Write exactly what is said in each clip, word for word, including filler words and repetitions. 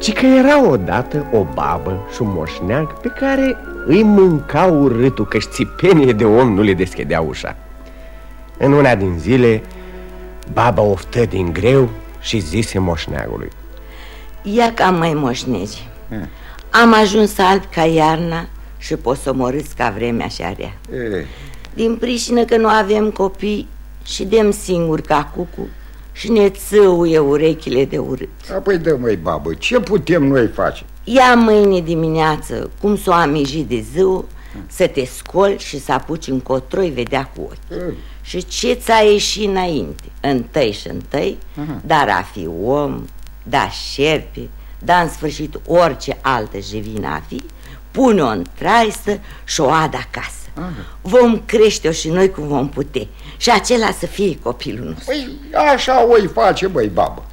ci că era odată o babă și un moșneag pe care îi mânca urâtul, că-și țipenie de om nu le deschidea ușa. În una din zile, baba oftă din greu și zise moșneagului: ia ca, măi moșnegi, hmm. am ajuns alb ca iarna și posomorâți ca vremea și-a rea. E. Din pricină că nu avem copii și dem singuri ca cucu și ne țâuie urechile de urât. Apoi dă, măi babă, ce putem noi face? Ia mâine dimineață, cum s-o amiji de ziua, hmm. să te scoli și să apuci încotro-i vedea cu ochi. Hmm. Și ce ți-a ieșit înainte, întâi și întâi, hmm. dar a fi om, da șerpe, da în sfârșit orice altă jevină a fi, pune-o în traistă și o adă acasă. Aha. Vom crește-o și noi cum vom putea și acela să fie copilul nostru. Păi așa o-i face, băi, babă.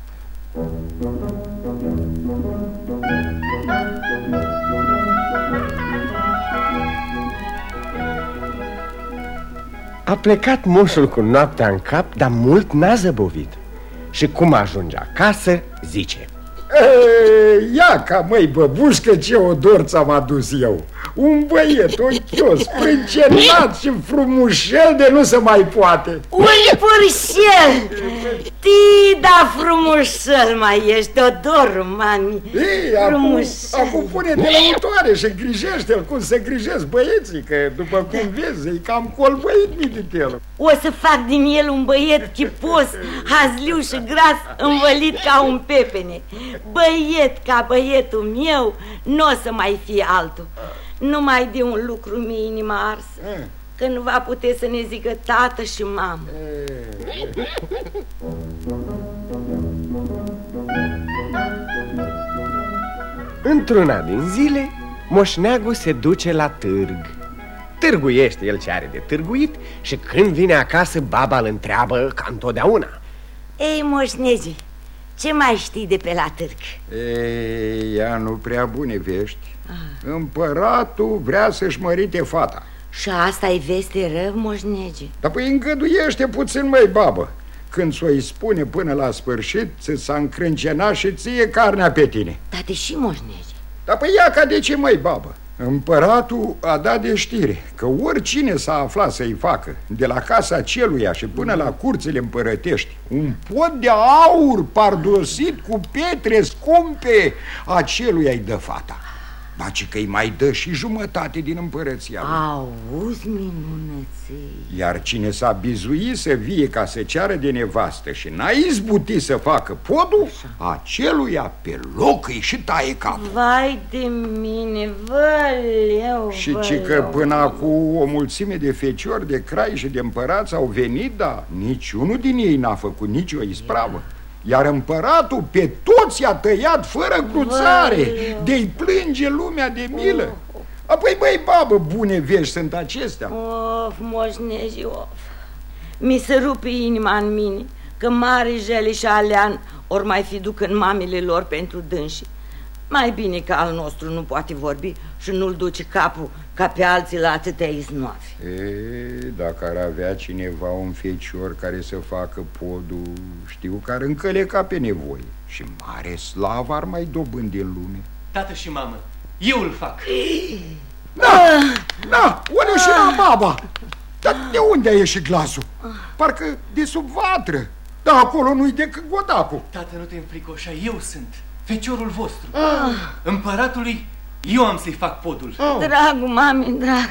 A plecat moșul cu noaptea în cap, dar mult n-a zăbovit. Și cum ajunge acasă, zice: e, ia ca, măi, băbușcă, ce odor ți-am adus eu. Un băiet ochios, sprâncenat și frumușel de nu se mai poate. Un purșel! Ti, da, frumușel mai ești, Teodor, mami. Ei, acum, acum pune-te lăutoare și grijește-l cum se grijesc băieții, că după cum vezi, e cam colbăit mititel. O să fac din el un băiet chipos, hazliu și gras, învălit ca un pepene. Băiet ca băietul meu, nu o să mai fie altul. Numai de un lucru mi-e inima arsă, e. Că nu va putea să ne zică tată și mamă. E. Într-una din zile, moșneagul se duce la târg. Târguiește el ce are de târguit și când vine acasă, baba îl întreabă ca întotdeauna: ei, moșnegi, ce mai știi de pe la târg? Ei, ea nu prea bune vești. ah. Împăratul vrea să-și mărite fata. Și asta e veste rău, moșnege? Dar păi îngăduiește puțin, măi, babă. Când s-o-i spune până la sfârșit, ți s-a încrâncenat și ție carnea pe tine. Dar de și, moșnege? Dar păi ia ca de ce, măi, babă? Împăratul a dat de știre că oricine s-a aflat să-i facă, de la casa celuia și până la curțile împărătești, un pod de aur pardosit cu pietre scumpe, aceluia-i dă fata. Baci că-i mai dă și jumătate din împărăția lui. Auzi, minunății. Iar cine s-a bizuit să vie ca să ceară de nevastă și n-a izbutit să facă podul, așa, aceluia pe loc îi și taie capul. Vai de mine, văleu, Și ci că până acum o mulțime de feciori, de crai și de împărați au venit, dar niciunul din ei n-a făcut nicio ispravă. Iar împăratul pe toți i-a tăiat fără cruțare, de-i plânge lumea de milă. Apoi, băi, babă, bune vești sunt acestea. Of, moșnegi, of. Mi se rupe inima în mine că mare Jeli și Alean ori mai fi duc în mamele lor pentru dânsi. Mai bine că al nostru nu poate vorbi și nu-l duce capul ca pe alții la atâtea iznoafe. E, dacă ar avea cineva un fecior care să facă podul, știu că ar încăleca pe nevoie și mare slavă ar mai dobândi în lume. Tată și mamă, eu îl fac. Da, da, unde și la baba? Dar de unde a ieșit glasul? Parcă de sub vatră. Dar acolo nu-i decât godacul. Tată, nu te înfricoșa, eu sunt feciorul vostru. ah. Împăratului, eu am să-i fac podul. oh. Dragul mami, drag,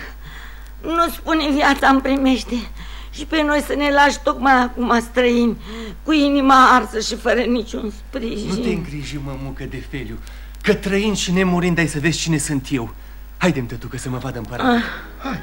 nu spune viața îmi primește și pe noi să ne lași tocmai acum străini, cu inima arsă și fără niciun sprijin. Nu te îngriji, mămucă de Feliu, că trăind și nemurind ai să vezi cine sunt eu. Haide-mi, tătucă, să mă vadă împăratul. ah. Hai.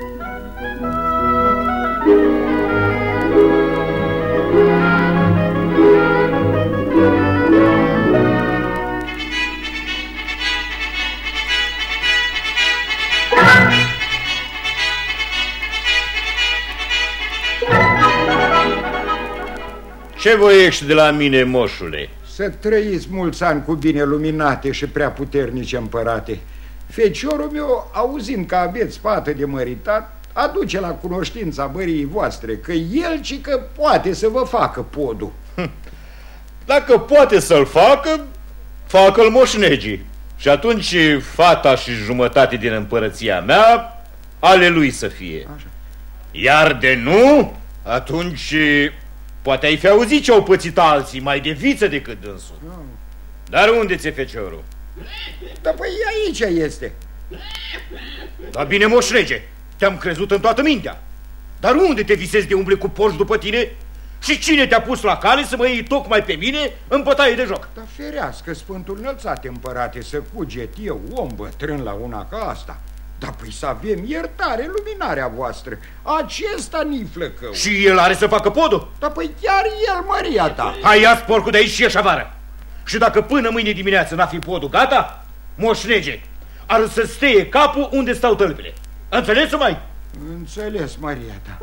Ce voiești de la mine, moșule? Să trăiți mulți ani cu bine luminate și prea puternice împărate. Feciorul meu, auzind că aveți fată de măritat, aduce la cunoștința bării voastre că el ci că poate să vă facă podul. Dacă poate să-l facă, facă-l moșnegii. Și atunci fata și jumătate din împărăția mea ale lui să fie. Așa. Iar de nu, atunci poate ai fi auzit ce au pățit alții mai de viță decât dânsul. No. Dar unde ți-e feciorul? Da, păi aici este. Da bine, moșnege, te-am crezut în toată mintea. Dar unde te visezi de umble cu porci după tine? Și cine te-a pus la cale să mă iei tocmai pe mine în bătaie de joc? Da ferească, Sfântul Înălțate, împărate, să cuget eu, om bătrân, la una ca asta. Dar păi să avem iertare, luminarea voastră. Acesta ni flăcău. Și el are să facă podul? Da păi chiar el, măria ta. Hai, ia-ți porcul de aici și ieși afară. Și dacă până mâine dimineață n-a fi podul gata, moșnege, ar să steie capul unde stau tălpile. Înțeles o mai? Înțeles, măria ta.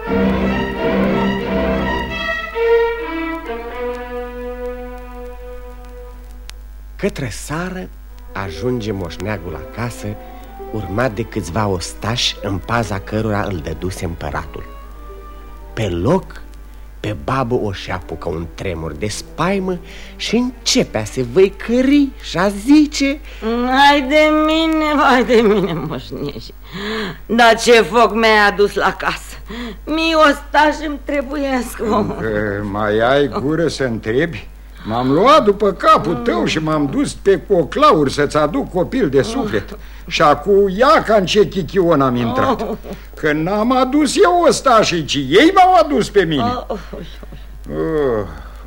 Către sară ajunge moșneagul acasă, urmat de câțiva ostași în paza cărora îl dăduse împăratul. Pe loc, pe babă o și-apucă un tremur de spaimă și începe a se văicări și a zice: Hai de mine, vai de mine, moșnești. Dar ce foc mi-ai adus la casă? Mie ostași îmi trebuiesc. Mai ai gură să întrebi? M-am luat după capul tău și m-am dus pe coclauri să-ți aduc copil de suflet. Și acu ia ca în ce chichion am intrat. Că n-am adus eu ostașii, ci ei m-au adus pe mine. uh. Uh.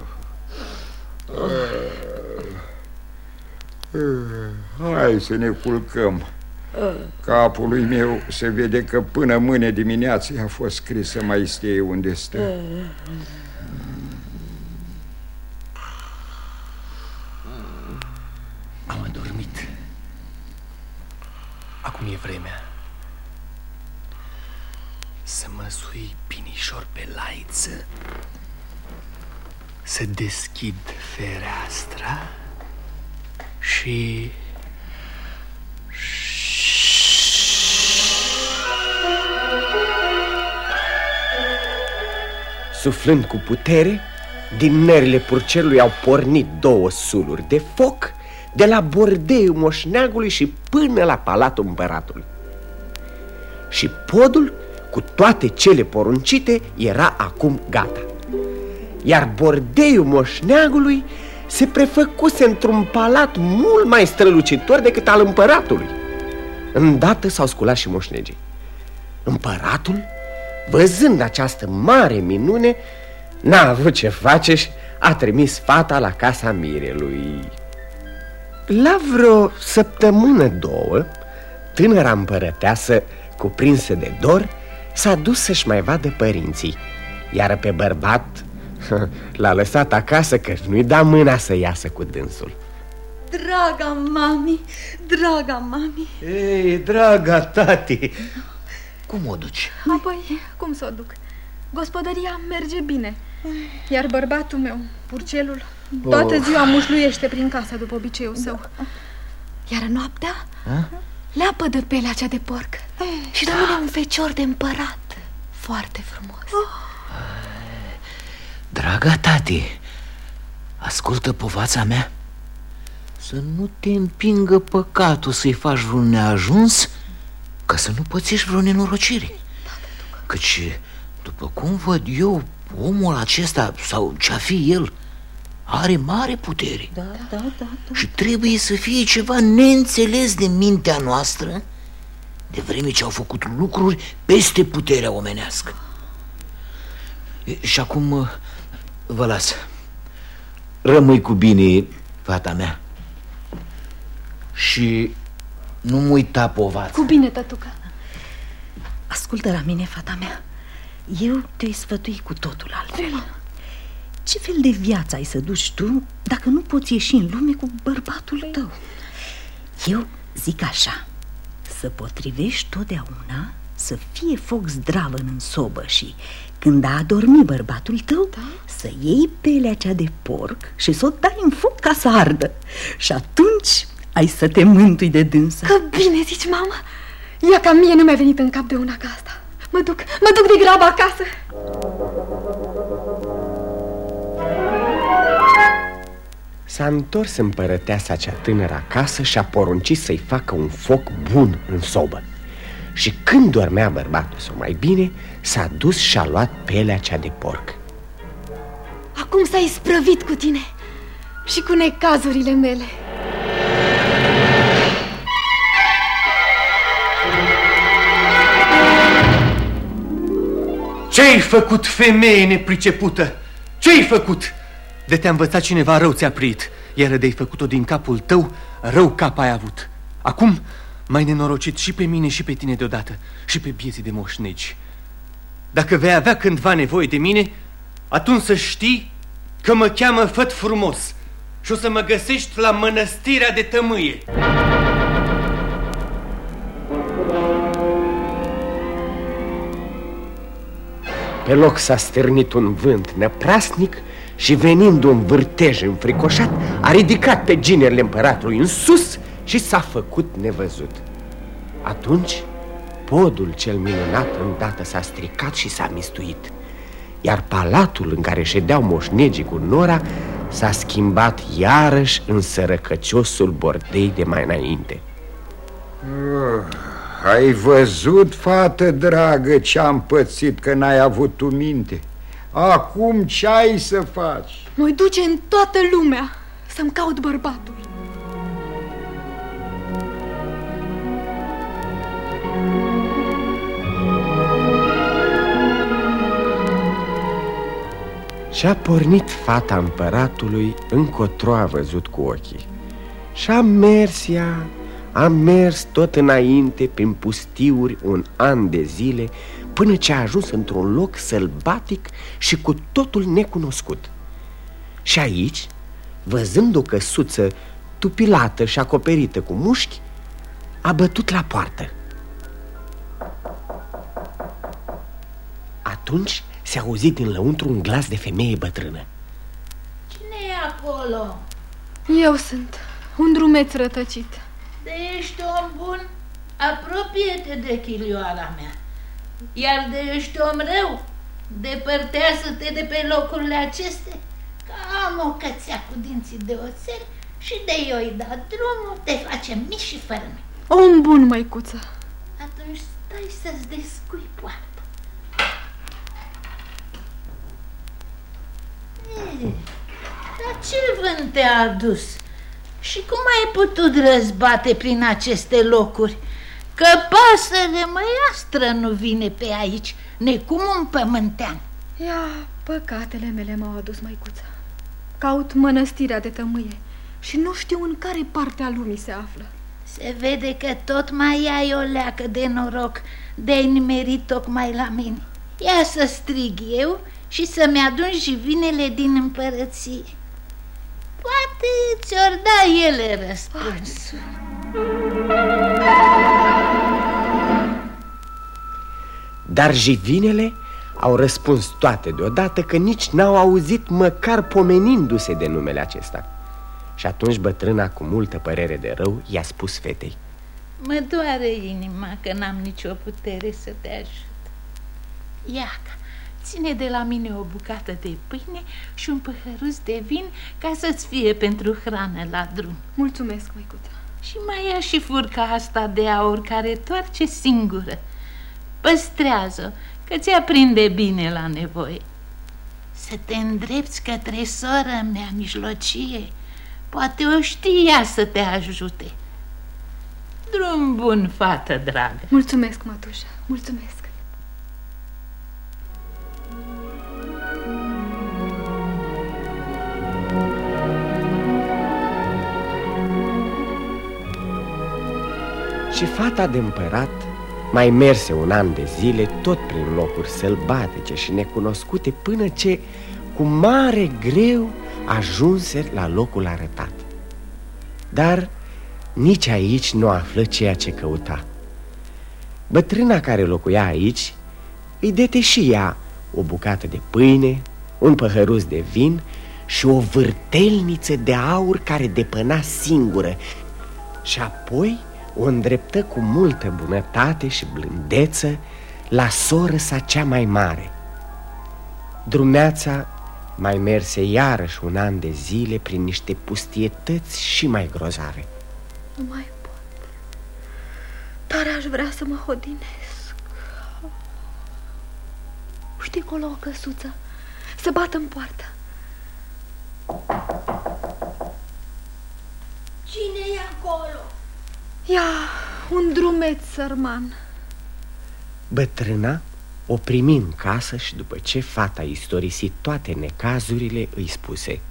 Uh. Hai să ne culcăm. Capului meu se vede că până mâine dimineață a fost scris să mai stie unde stă. Am adormit. Acum e vremea să mă sui pinișor pe laiță, să deschid fereastra și... Suflând cu putere, din nările purcelului au pornit două suluri de foc, de la bordeiul moșneagului și până la palatul împăratului. Și podul, cu toate cele poruncite, era acum gata. Iar bordeiul moșneagului se prefăcuse într-un palat mult mai strălucitor decât al împăratului. Îndată s-au sculat și moșnegii. Împăratul, văzând această mare minune, n-a avut ce face și a trimis fata la casa mirelui. La vreo săptămână, două, tânăra împărăteasă, cuprinsă de dor, s-a dus să-și mai vadă părinții. Iar pe bărbat l-a lăsat acasă, că nu-i da mâna să iasă cu dânsul. Draga mami, draga mami. Ei, draga tati, cum o duci? Apoi, cum să o duc? Gospodăria merge bine. Iar bărbatul meu, purcelul, toată oh. ziua mușluiește prin casă după obiceiul său. Iar noaptea ha? leapă de pelea cea de porc și rămâne un fecior de împărat foarte frumos. Oh. Draga tati, ascultă povața mea. Să nu te împingă păcatul să-i faci vreun neajuns, ca să nu pățești vreo nenorocire. Căci, după cum văd eu, omul acesta, sau ce-a fi el, are mare putere. Da, da, da, da. Și trebuie să fie ceva neînțeles de mintea noastră, de vreme ce au făcut lucruri peste puterea omenească. Și acum vă las. Rămâi cu bine, fata mea. Și nu-mi uita povața. Cu bine, tătuca. Ascultă la mine, fata mea. Eu te-i sfătui cu totul altfel. Ce fel de viață ai să duci tu dacă nu poți ieși în lume cu bărbatul tău? Eu zic așa: să potrivești totdeauna, să fie foc zdravăn în sobă și când a adormit bărbatul tău, da? să iei pelea cea de porc și să o dai în foc ca să ardă. Și atunci ai să te mântui de dânsa. Că bine zici, mama. Ia ca mie nu mi-a venit în cap de una ca asta. Mă duc, mă duc de grabă acasă. S-a întors împărăteasa cea tânără acasă și a poruncit să-i facă un foc bun în sobă. Și când dormea bărbatul său mai bine, s-a dus și a luat pelea cea de porc. Acum s-a isprăvit cu tine și cu necazurile mele. Ce-ai făcut, femeie nepricepută? Ce-ai făcut? De te-a învățat cineva, rău ți-a prit. Iar de-ai făcut-o din capul tău, rău cap ai avut. Acum m-ai nenorocit și pe mine și pe tine deodată, și pe bieții de moșnegi. Dacă vei avea cândva nevoie de mine, atunci să știi că mă cheamă Făt Frumos și o să mă găsești la mănăstirea de Tămâie. Pe loc s-a stârnit un vânt năprasnic și, venind un vârtej înfricoșat, a ridicat pe ginerile împăratului în sus și s-a făcut nevăzut. Atunci podul cel minunat îndată s-a stricat și s-a mistuit, iar palatul în care ședeau moșnegii cu nora s-a schimbat iarăși în sărăcăciosul bordei de mai înainte. uh, Ai văzut, fată dragă, ce-am pățit că n-ai avut tu minte? Acum ce ai să faci? Mă duce în toată lumea să-mi caut bărbatul. Și-a pornit fata împăratului încotro a văzut cu ochii. Și-a mers ea, a mers tot înainte prin pustiuri un an de zile, până ce a ajuns într-un loc sălbatic și cu totul necunoscut. Și aici, văzând o căsuță tupilată și acoperită cu mușchi, a bătut la poartă. Atunci se auzi din lăuntru un glas de femeie bătrână. Cine e acolo? Eu sunt, un drumeț rătăcit. De ești om bun, apropie-te de chilioara mea. Iar de ești om rău, depărtează-te de pe locurile acestea, că am o cățea cu dinții de oțel și de i-oi da drumul, te face mici și fărâme. Om bun, măicuță. Atunci stai să-ți descui poarta. E, dar ce vânt te-a adus? Și cum ai putut răzbate prin aceste locuri? Că pasăre măiastră nu vine pe aici, necum un pământean. Ia, păcatele mele m-au adus, măicuță. Caut mănăstirea de Tămâie și nu știu în care parte a lumii se află. Se vede că tot mai ai o leacă de noroc de-ai nimerit tocmai la mine. Ia să strig eu și să-mi adun și vinele din împărăție. Poate ți-or da ele răspunsul. Dar jivinele au răspuns toate deodată că nici n-au auzit măcar pomenindu-se de numele acesta. Și atunci bătrâna, cu multă părere de rău, i-a spus fetei: mă doare inima că n-am nicio putere să te ajut. Iaca, ține de la mine o bucată de pâine și un păhăruț de vin ca să-ți fie pentru hrană la drum. Mulțumesc, măicuță. Și mai ia și furca asta de aur care toarce singură. Păstrează-o, că ți aprinde bine la nevoie. Să te îndrepți către sora mea mijlocie, poate o știa să te ajute. Drum bun, fată dragă. Mulțumesc, mătușă, mulțumesc. Și fata de împărat mai merse un an de zile tot prin locuri sălbatice și necunoscute, până ce cu mare greu ajunse la locul arătat. Dar nici aici nu află ceea ce căuta. Bătrâna care locuia aici îi dete și ea o bucată de pâine, un păhăruț de vin și o vârtelniță de aur care depăna singură, și apoi o îndreptă cu multă bunătate și blândeță la soră sa cea mai mare. Drumeața mai merse iarăși un an de zile prin niște pustietăți și mai grozave. Nu mai pot. Tare aș vrea să mă hodinesc. Știi acolo o căsuță? Se bată în poartă. Cine e acolo? Ia, un drumeț sărman. Bătrâna o primi în casă și după ce fata istorisit toate necazurile, îi spuse: E,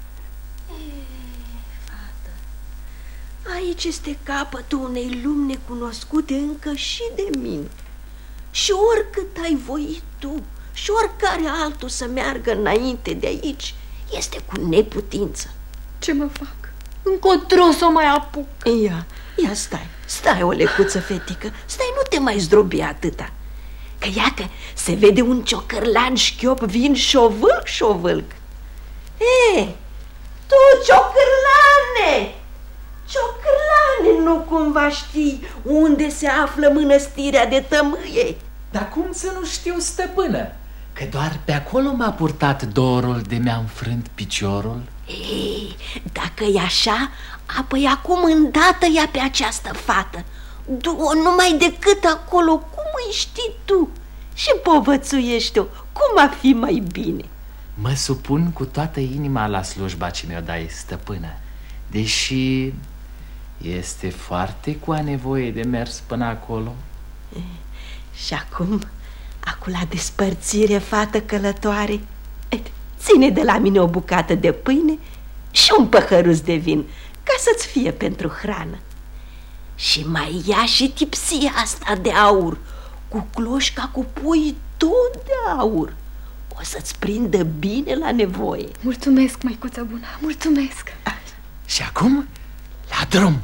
fată, aici este capătul unei lumi necunoscute încă și de mine. Și oricât ai voit tu și oricare altul să meargă înainte de aici, este cu neputință. Ce mă fac? Încotro să o mai apuc. Ia, ia stai, stai o lecuță, fetică. Stai, nu te mai zdrobi atâta. Că ia că se vede un ciocărlan șchiop, vin șovâlc, șovâlc. E, tu, ciocărlane! Ciocărlane, nu cumva știi unde se află mănăstirea de tămâie? Dar cum să nu știu, stăpână? Că doar pe acolo m-a purtat dorul de mi-a înfrânt piciorul. Ei, dacă e așa, apoi acum îndată ia pe această fată. Du-o numai decât acolo, cum îi știi tu, și povățuiește-o, cum ar fi mai bine. Mă supun cu toată inima la slujba ce mi-o dai, stăpână, deși este foarte cu nevoie de mers până acolo. E, și acum, acum la despărțire, fată călătoare, ține de la mine o bucată de pâine și un păhăruț de vin, ca să-ți fie pentru hrană. Și mai ia și tipsia asta de aur, cu cloșca cu pui tot de aur. O să-ți prindă bine la nevoie. Mulțumesc, măicuță bună, mulțumesc. Și acum, la drum.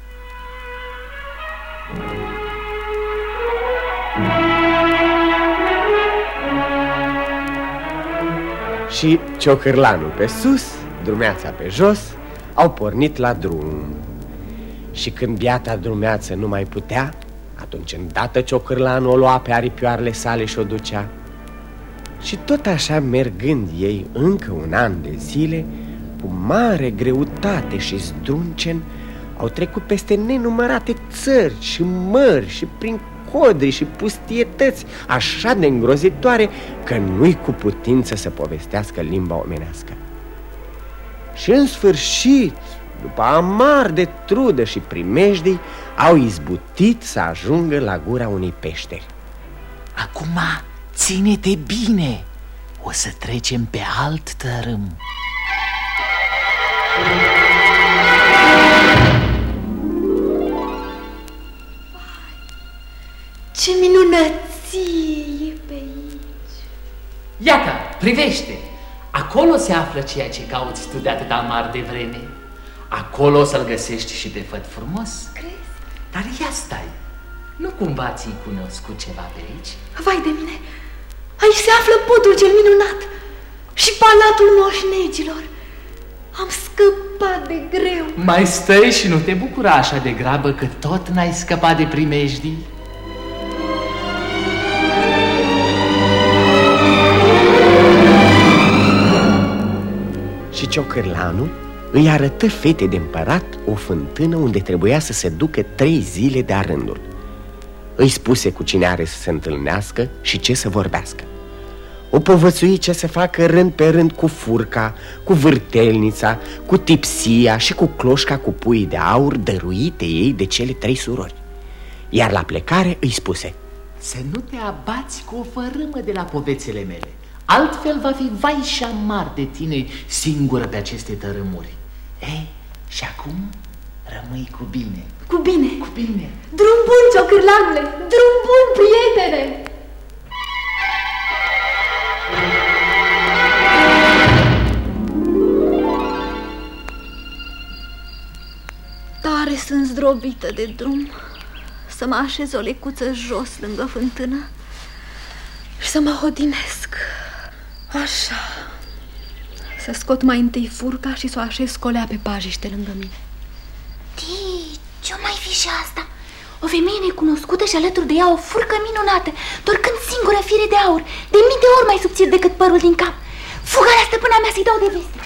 Și ciocârlanul pe sus, drumeața pe jos, au pornit la drum. Și când biata drumeață nu mai putea, atunci îndată ciocârlanul o lua pe aripioarele sale și o ducea. Și tot așa, mergând ei încă un an de zile, cu mare greutate și zdruncen, au trecut peste nenumărate țări și mări și prin codri și pustietăți așa de îngrozitoare că nu-i cu putință să povestească limba omenească. Și în sfârșit, după amar de trudă și primejdii, au izbutit să ajungă la gura unei peșteri. Acum ține-te bine, o să trecem pe alt tărâm. Ce minunăție e pe aici! Iată, privește! Acolo se află ceea ce cauți tu de atâta mar de vreme. Acolo o să-l găsești și pe făt frumos. Crezi? Dar ia stai, nu cumva ți-ai cunoscut ceva pe aici? Vai de mine! Aici se află podul cel minunat și palatul moșnegilor. Am scăpat de greu. Mai stai și nu te bucura așa de grabă că tot n-ai scăpat de primejdii? Și ciocârlanul îi arătă fetei de împărat o fântână unde trebuia să se ducă trei zile de-a rândul. Îi spuse cu cine are să se întâlnească și ce să vorbească. O povățui ce să facă rând pe rând cu furca, cu vârtelnița, cu tipsia și cu cloșca cu pui de aur dăruite ei de cele trei surori. Iar la plecare îi spuse: să nu te abați cu o fărâmă de la povețele mele, altfel va fi vai și amar de tine singură pe aceste tărâmuri. Ei, și acum rămâi cu bine. Cu bine. Cu bine. Drum bun, ciocârlanule, drum bun, prietene. Tare sunt zdrobită de drum. Să mă așez o lecuță jos lângă fântână și să mă hodinesc. Așa. Să scot mai întâi furca și să o așez colea pe pajiște lângă mine. Tii, ce-o mai fi și asta? O femeie necunoscută și alături de ea o furcă minunată, torcând singură fire de aur, de mii de ori mai subțiri decât părul din cap. Fugă la stăpâna mea să-i dau de veste.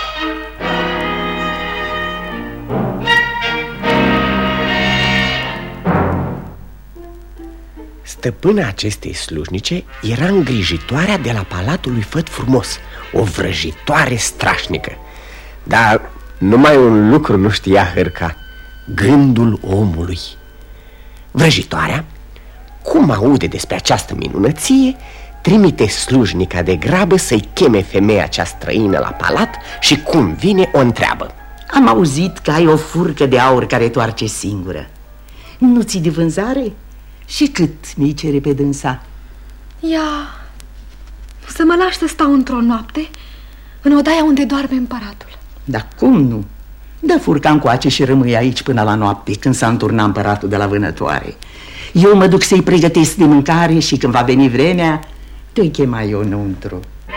Stăpâna acestei slujnice era îngrijitoarea de la palatul lui Făt Frumos, o vrăjitoare strașnică. Dar numai un lucru nu știa Hârca: gândul omului. Vrăjitoarea, cum aude despre această minunăție, trimite slujnica de grabă să-i cheme femeia cea străină la palat și cum vine o întreabă: Am auzit că ai o furcă de aur care toarce singură. Nu ți-i de vânzare? Și cât mi-i cere pe dânsa? Ia, să mă lași să stau într-o noapte în odaia unde doarme împăratul. Dar cum nu? Dă furca încoace și rămâi aici până la noapte, când s-a înturnat împăratul de la vânătoare. Eu mă duc să-i pregătesc de mâncare și când va veni vremea, te-i chema eu înăuntru.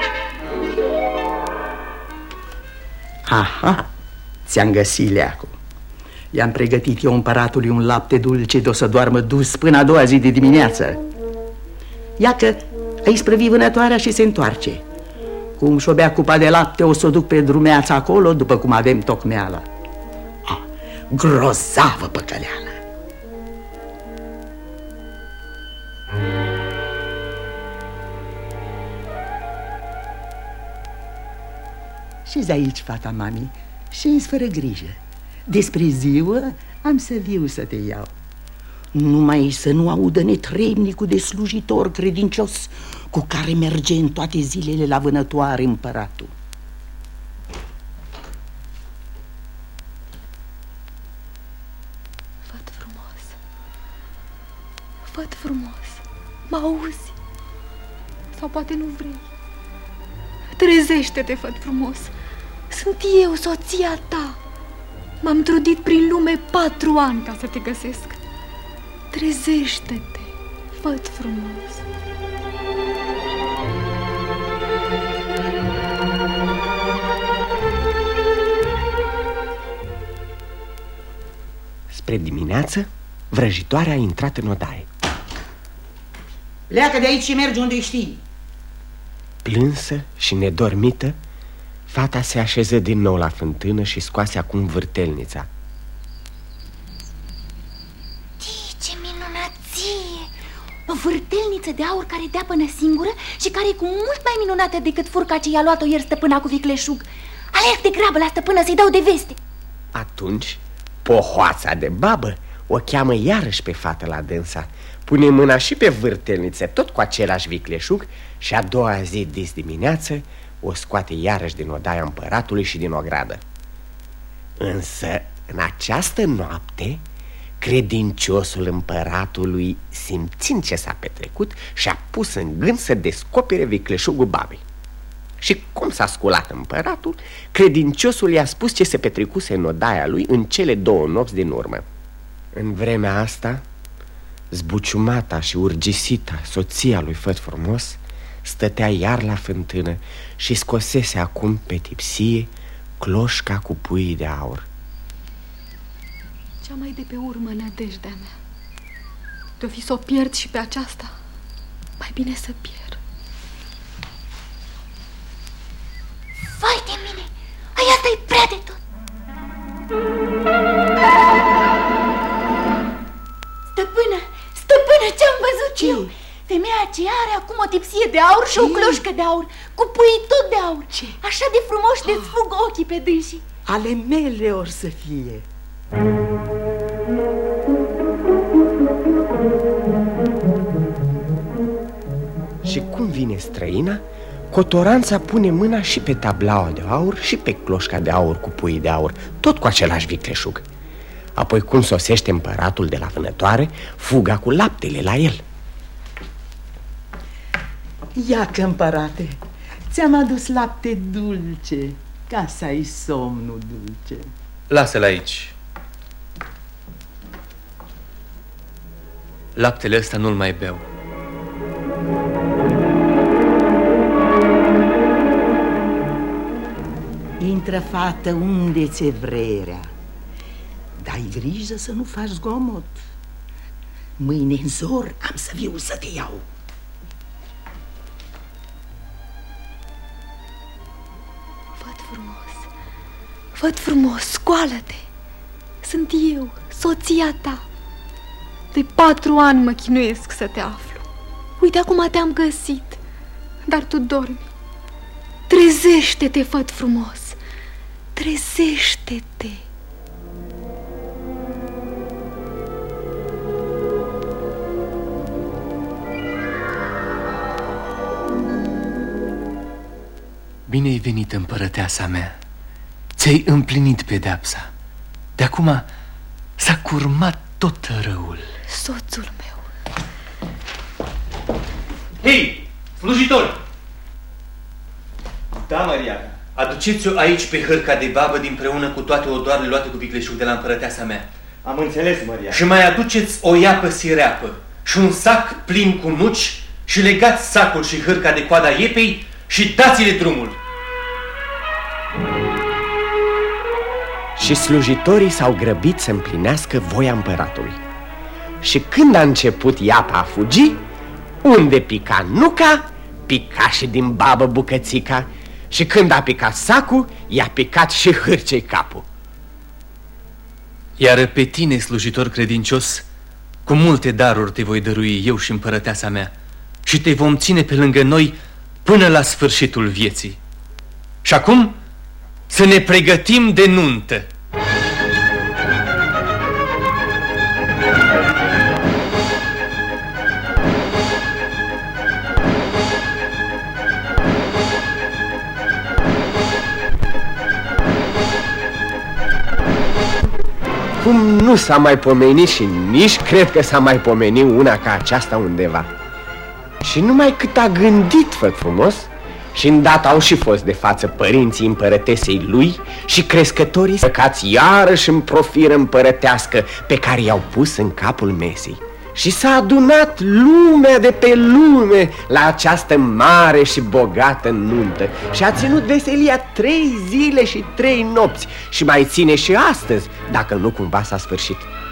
Aha, ți-am găsit leacul. I-am pregătit eu împăratului un lapte dulce de o să doarmă dus până a doua zi de dimineață. Ia că îi sprăvi vânătoarea și se întoarce. Cum și-o bea cupa de lapte, o să o duc pe drumeața acolo, după cum avem tocmeala. Ah, grozavă păcăleală! Și-zi aici, fata mami, și-ți fără grijă. Despre ziua am să viu să te iau. Numai să nu audă netrebnicul de slujitor credincios cu care merge în toate zilele la vânătoare împăratul. Făt frumos, făt frumos, mă auzi? Sau poate nu vrei? Trezește-te, făt frumos. Sunt eu, soția ta. M-am trudit prin lume patru ani ca să te găsesc. Trezește-te, făt frumos. Spre dimineață, vrăjitoarea a intrat în odaie. Pleacă de aici și mergi unde știi. Plânsă și nedormită, fata se așeză din nou la fântână și scoase acum vârtelnița. Ce minunăție! O vârtelniță de aur care dea până singură și care e cu mult mai minunată decât furca ce i-a luat-o ieri stăpâna cu vicleșug. Alerg de grabă la stăpână să-i dau de veste. Atunci, pohoața de babă o cheamă iarăși pe fată la dânsa, pune mâna și pe vârtelniță, tot cu același vicleșug, și a doua zi dis dimineață o scoate iarăși din odaia împăratului și din ogradă. Însă, în această noapte, credinciosul împăratului, simțind ce s-a petrecut, și-a pus în gând să descopere vicleșugul babei. Și cum s-a sculat împăratul, credinciosul i-a spus ce se petrecuse în odaia lui în cele două nopți din urmă. În vremea asta, zbuciumata și urgisita soția lui Făt Frumos stătea iar la fântână și scosese acum pe tipsie cloșca cu puii de aur. Cea mai de pe urmă nădejdea mea. De-o fi să o pierd și pe aceasta, mai bine să pierd. Vai de mine! Ai, asta-i prea de tot! Stăpână! Stăpână, ce-am văzut ce? eu? Femeia aceea are acum o tipsie de aur și o cloșcă de aur, cu puii tot de aur. Ce? Așa de frumos oh. de-ți fug ochii pe dânsii. Ale mele or să fie. Și cum vine străina, cotoranța pune mâna și pe tablaua de aur și pe cloșca de aur cu puii de aur, tot cu același vicleșug. Apoi cum sosește împăratul de la vânătoare, fuga cu laptele la el. Ia că, împărate, ți-am adus lapte dulce, ca să ai somnul dulce. Lasă-l aici. Laptele ăsta nu-l mai beau. Intră, fată, unde ți-e vrerea. Dai grijă să nu faci zgomot. Mâine în zor am să viu să te iau. frumos, făt frumos, scoală-te. Sunt eu, soția ta. De patru ani mă chinuiesc să te aflu. Uite, acum te-am găsit, dar tu dormi. Trezește-te, făt frumos, trezește-te. Bine ai venit, împărăteasa mea. Ți-ai împlinit pedeapsa. De acum s-a curmat tot răul. Soțul meu. Hei, slujitori! Da, Maria. Aduceți-o aici pe hârca de babă dinpreună cu toate odoarele luate cu vicleșug de la împărăteasa mea. Am înțeles, Maria. Și mai aduceți o iapă sireapă și un sac plin cu nuci și legați sacul și hârca de coada iepei și dați-le drumul. Și slujitorii s-au grăbit să împlinească voia împăratului. Și când a început iapa a fugi, unde pica nuca, pica și din babă bucățica. Și când a picat sacul, i-a picat și hârcei capul. Iar pe tine, slujitor credincios, cu multe daruri te voi dărui eu și împărăteasa mea și te vom ține pe lângă noi până la sfârșitul vieții. Și acum să ne pregătim de nuntă. Cum nu s-a mai pomenit și nici cred că s-a mai pomenit una ca aceasta undeva. Și numai cât a gândit, făt frumos, și îndată au și fost de față părinții împărătesei lui și crescătorii săcați iarăși în profiră împărătească pe care i-au pus în capul mesei. Și s-a adunat lumea de pe lume la această mare și bogată nuntă și a ținut veselia trei zile și trei nopți și mai ține și astăzi, dacă nu cumva s-a sfârșit.